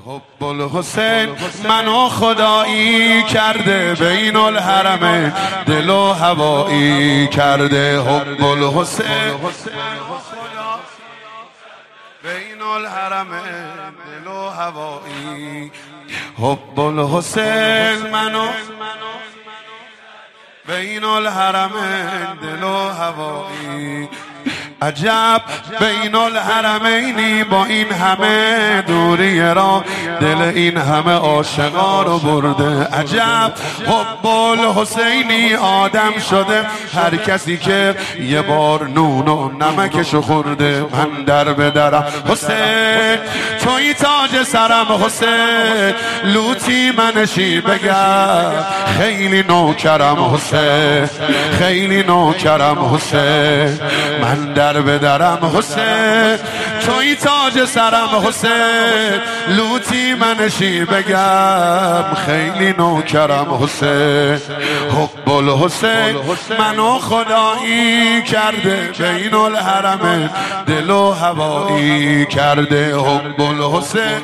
حب الحسین منو خدایی کرده، بین الحرم دل و هوایی کرده. حب الحسین بین الحرم دل و هوایی. حب الحسین منو بین الحرم دل و هوایی. عجب بین الحرمینی با این همه دوری را، دل این همه عاشقا رو برده. عجب حب الحسینی آدم شده هر کسی که یه بار نون و نمکشو خورده. من در به درم حسین توی تاج سرم حسین، لوتی منشی بگم خیلی نوکرم حسین، خیلی نوکرم حسین. من در به درم حسین توی تاج سرم حسین، لوتی منشی بگم خیلی نوکرم حسین. حب الحسین منو خدایی کرده، بین الحرم دل و هوایی کرده. حب الحسین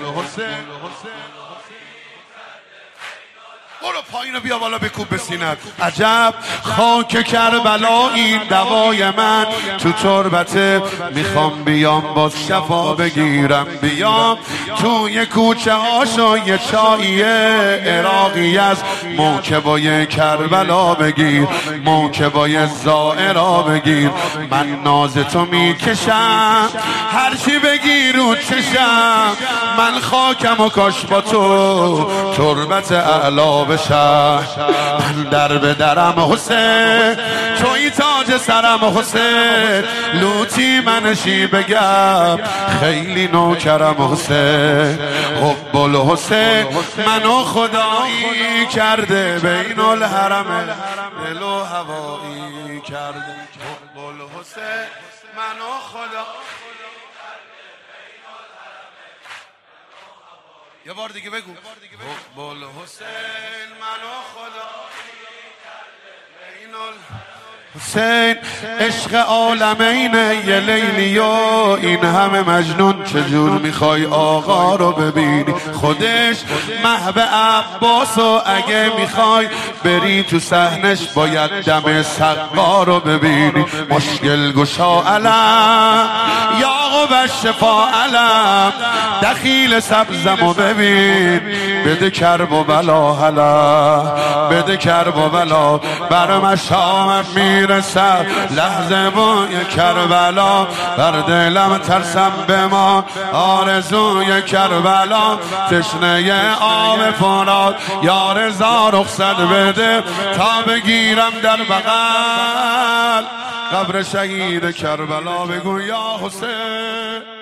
برو پایین و بیا بالا بکوب به سینت. عجب خاک کربلا این دوای من تو تربته، میخوام بیام باز شفا بگیرم، بیام توی کوچه هاشو یه چایی عراقی از موکبای کربلا بگیر، موکبای زائرا بگیر. من ناز تو میکشم هرچی بگیر رو چشم، من خاکم و کاش با تو تربت اعلا بشم. من در به درم حسین توی تاج سرم حسین، لوتی منشی بگم خیلی نوکرم حسین. حب الحسین منو خدایی کرده، بین الحرم دل و هوایی کرده. حب الحسین منو خدایی. یه بار دیگه بگو. حب الحسین منو خدایی کرده، حسین عشق عالمین یه لیلی و این همه مجنون، چجور میخوای آقا رو ببینی؟ خودش محو عباس و اگه میخوای بری تو صحنش باید دم سقا رو ببینی. مشکل گشا علم یعقوب الشفا علم، دخیل سبزمو ببین بده کرب و بلا هلا، بده کرب و بلا بر مشامم میرسد لحظه بوی کربلا، بر دلم ترسم به ما آرزوی کربلا. تشنه آب فرات یا رضا رخصت بده تا بگیرم در بغل قبر شهید کربلا. بگو یا حسین.